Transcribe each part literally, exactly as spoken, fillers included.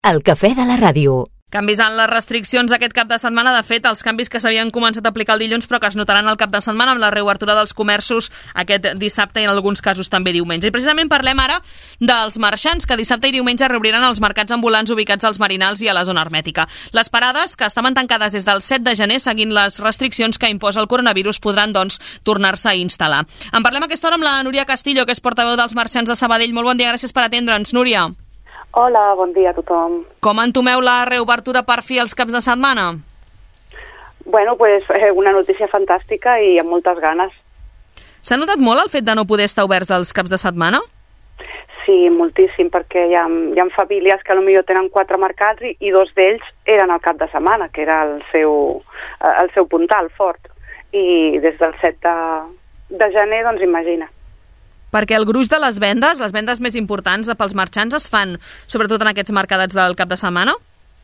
El cafè de la ràdio. Canvis en les restriccions aquest cap de setmana. De fet, els canvis que s'havien començat a aplicar el dilluns però que es notaran el cap de setmana amb la reobertura dels comerços aquest dissabte i en alguns casos també diumenge. I precisament parlem ara dels marxants que dissabte i diumenge reobriran els mercats ambulants ubicats als Merinals i a la zona hermètica. Les parades, que estaven tancades des del set de gener seguint les restriccions que imposa el coronavirus, podran, doncs, tornar-se a instal·lar. En parlem a aquesta hora amb la Núria Castillo, que és portaveu dels marxants de Sabadell. Molt bon dia, gràcies per atendre'ns, Núria. Hola, bon dia a tothom. Com entomeu la reobertura per fi els caps de setmana? Bueno, pues eh, una notícia fantàstica i amb moltes ganes. S'ha notat molt el fet de no poder estar oberts els caps de setmana? Sí, moltíssim, perquè hi ha, hi ha famílies que potser tenen quatre mercats i, i dos d'ells eren al cap de setmana, que era el seu, el seu puntal fort. I des del set de, de gener, doncs imagina. Perquè el gruix de les vendes, les vendes més importants pels marxants, es fan sobretot en aquests mercadets del cap de setmana?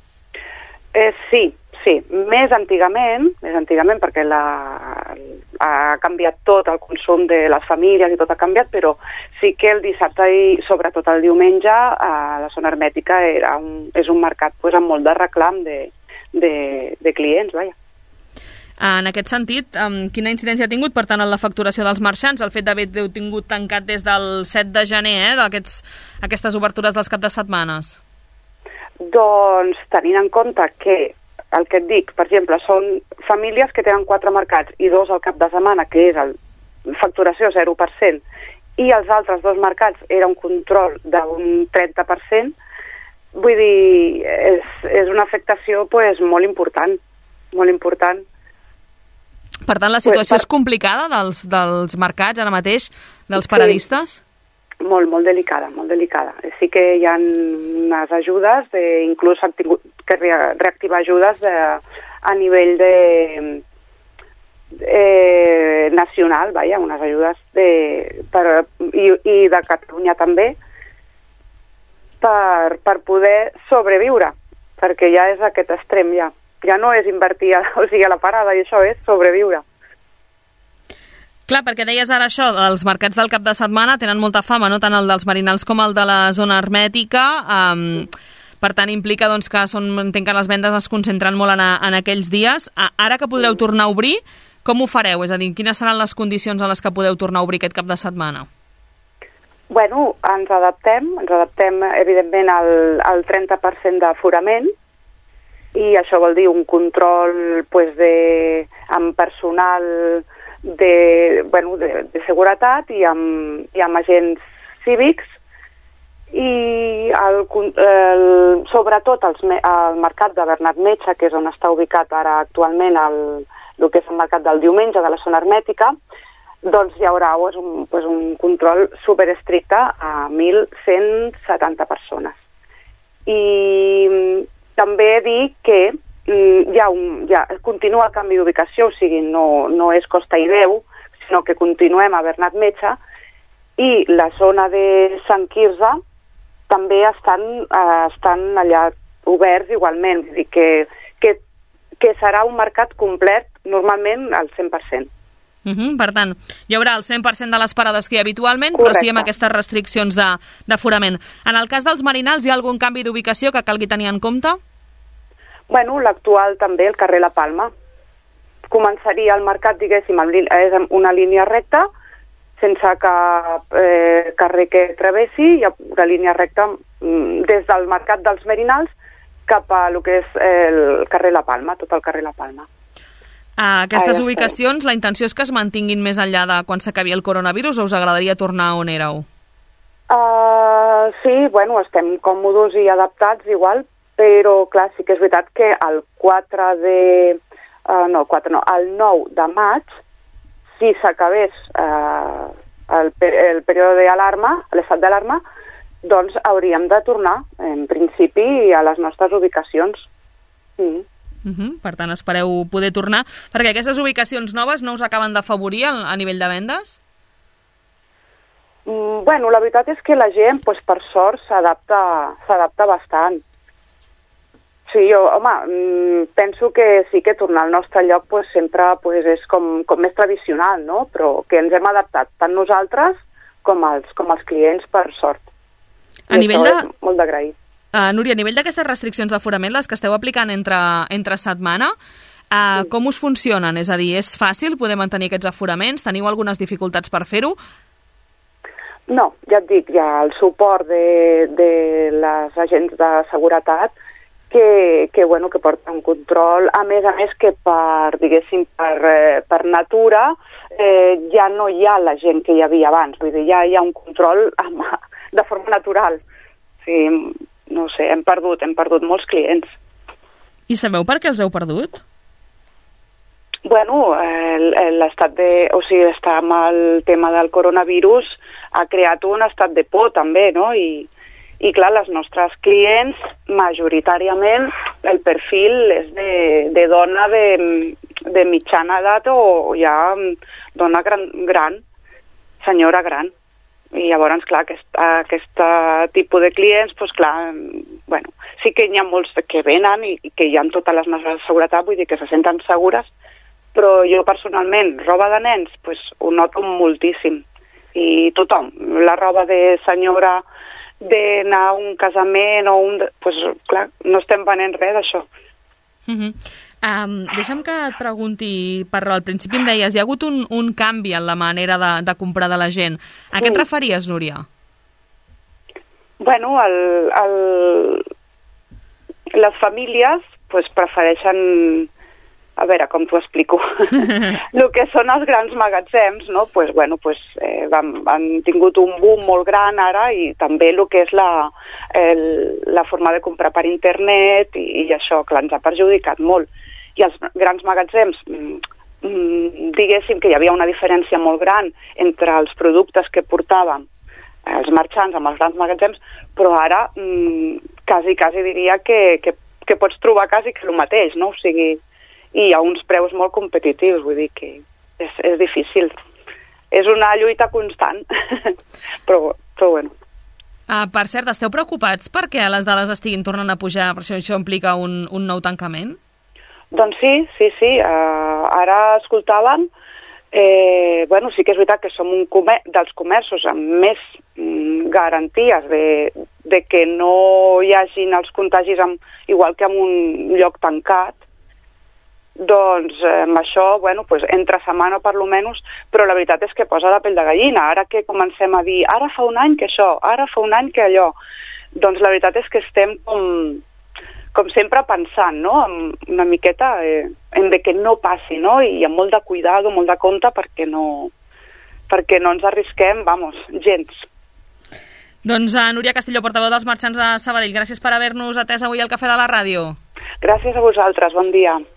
Eh, sí, sí. Més antigament, més antigament perquè la, ha canviat tot el consum de les famílies i tot ha canviat, però sí que el dissabte i sobretot el diumenge a la zona hermètica era un, és un mercat pues, amb molt de reclam de, de, de clients, vaja. En aquest sentit, quina incidència ha tingut, per tant, en la facturació dels marxants, el fet d'haver tingut tancat des del set de gener, eh, d'aquestes obertures dels caps de setmanes? Doncs, tenint en compte que, el que et dic, per exemple, són famílies que tenen quatre mercats i dos al cap de setmana, que és el facturació zero per cent, i els altres dos mercats era un control d'un trenta per cent, vull dir, és, és una afectació pues, molt important, molt important. Per tant, la situació per... és complicada dels, dels mercats ara mateix, dels paradistes? Sí, molt, molt delicada, molt delicada. Sí que hi ha unes ajudes, de, inclús han tingut que reactivar ajudes de, a nivell de, eh, nacional, vaja, unes ajudes de, per, i, i de Catalunya també, per, per poder sobreviure, perquè ja és aquest extrem, ja. Ja no és invertir, o sigui, a la parada, i això és sobreviure. Clar, perquè deies ara això, els mercats del cap de setmana tenen molta fama, no tant el dels Merinals com el de la zona hermètica, um, per tant implica doncs, que són, entenc que les vendes es concentren molt en, a, en aquells dies. Ara que podreu tornar a obrir, com ho fareu? És a dir, quines seran les condicions en les que podeu tornar a obrir aquest cap de setmana? Bueno, ens adaptem, ens adaptem evidentment al, al trenta per cent d'aforament, i això vol dir un control pues, de, amb personal de, bueno, de, de seguretat i amb, i amb agents cívics i el, el, sobretot els, el mercat de Bernat Metge, que és on està ubicat ara actualment el, el que és el mercat del diumenge de la zona hermètica, doncs hi haurà pues, un, pues, un control superestricte a mil cent setanta persones. I també dir que mm, hi ha un, ja, continua el canvi d'ubicació, o sigui, no, no és Costa i Déu, sinó que continuem a Bernat Metge, i la zona de Sant Quirze també estan, eh, estan allà oberts igualment, vull dir que, que, que serà un mercat complet normalment al cent per cent. Uh-huh, per tant, hi haurà el cent per cent de les parades que hi ha habitualment, correcte, però sí amb aquestes restriccions d'aforament. En el cas dels Merinals, hi ha algun canvi d'ubicació que calgui tenir en compte? Bueno, l'actual també, el carrer La Palma. Començaria el mercat, diguéssim, és una línia recta, sense cap eh, carrer que travessi, hi ha una línia recta des del mercat dels Merinals cap a el que és el carrer La Palma, tot el carrer La Palma. A aquestes ubicacions, la intenció és que es mantinguin més enllà de quan s'acabi el coronavirus o us agradaria tornar on éreu? Uh, sí, bueno, estem còmodes i adaptats igual, però clar, sí que és veritat que el quatre de... Uh, no, el quatre no, el nou de maig, si s'acabés uh, el, el període d'alarma, l'estat d'alarma, doncs hauríem de tornar, en principi, a les nostres ubicacions. Mm. Uh-huh. Per tant, espereu poder tornar, perquè aquestes ubicacions noves no us acaben d'afavorir a nivell de vendes? Mm, bueno, la veritat és que la gent, pues, per sort, s'adapta s'adapta bastant. Sí, jo, home, penso que sí que tornar al nostre lloc pues, sempre pues, és com, com més tradicional, no? Però que ens hem adaptat tant nosaltres com els, com els clients, per sort. A nivell de... molt d'agrair. Uh, Núria, a nivell d'aquestes restriccions d'aforament, les que esteu aplicant entre, entre setmana, uh, Sí. com us funcionen? És a dir, és fàcil poder mantenir aquests aforaments? Teniu algunes dificultats per fer-ho? No, ja et dic, hi ha el suport de, de les agents de seguretat que, que, bueno, que porten un control, a més a més que per, diguéssim, per, eh, per natura eh, ja no hi ha la gent que hi havia abans, vull dir, ja hi ha un control amb, de forma natural. Sí, no sé, hem perdut, hem perdut molts clients. I sabeu per què els heu perdut? Bueno, eh, l'estat de... O sigui, estar amb el tema del coronavirus ha creat un estat de por, també, no? I, i clar, les nostres clients, majoritàriament, el perfil és de, de dona de, de mitjana edat o ja dona gran, gran, senyora gran. I llavors, clar, aquest, aquest tipus de clients, doncs clar, bueno, sí que hi ha molts que venen i, i que hi ha totes les mesures de seguretat, vull dir que se senten segures, però jo personalment, roba de nens, doncs ho noto moltíssim. I tothom, la roba de senyora d'anar a un casament o un... Doncs clar, no estem venent res d'això. Uh -huh. Um, deixa'm que et pregunti, per al principi em deies, hi ha hagut un, un canvi en la manera de, de comprar de la gent. A què et referies, Núria? Bueno, el, el, les famílies pues, prefereixen, a veure, com t'ho explico, el que són els grans magatzems, no? Pues, bueno, pues, eh, van, han tingut un boom molt gran ara i també el que és la, el, la forma de comprar per internet i, i això, clar, ens ha perjudicat molt. I els grans magatzems, mm, diguéssim que hi havia una diferència molt gran entre els productes que portàvem els marxants amb els grans magatzems, però ara mm, quasi, quasi diria que, que, que pots trobar quasi que el mateix, no? O sigui, i hi ha uns preus molt competitius, vull dir que és, és difícil. És una lluita constant, però, però bueno. Uh, per cert, esteu preocupats perquè les dades estiguin tornant a pujar, per això això implica un, un nou tancament? Doncs sí, sí, sí. Uh, ara escoltàvem, eh, bueno, sí que és veritat que som un comer dels comerços amb més mm, garanties de, de que no hi hagin els contagis amb, igual que en un lloc tancat, doncs eh, amb això, bueno, pues, entre setmana per lo menys, però la veritat és que posa la pell de gallina. Ara que comencem a dir, ara fa un any que això, ara fa un any que allò, doncs la veritat és que estem com... com sempre pensant, no?, una miqueta eh, en de que no passi, no?, i amb molt de cuidado, molt de compte perquè no, perquè no ens arrisquem, vamos, gens. Doncs a Núria Castillo, portaveu dels marxants de Sabadell, gràcies per haver-nos atès avui al Cafè de la Ràdio. Gràcies a vosaltres, bon dia.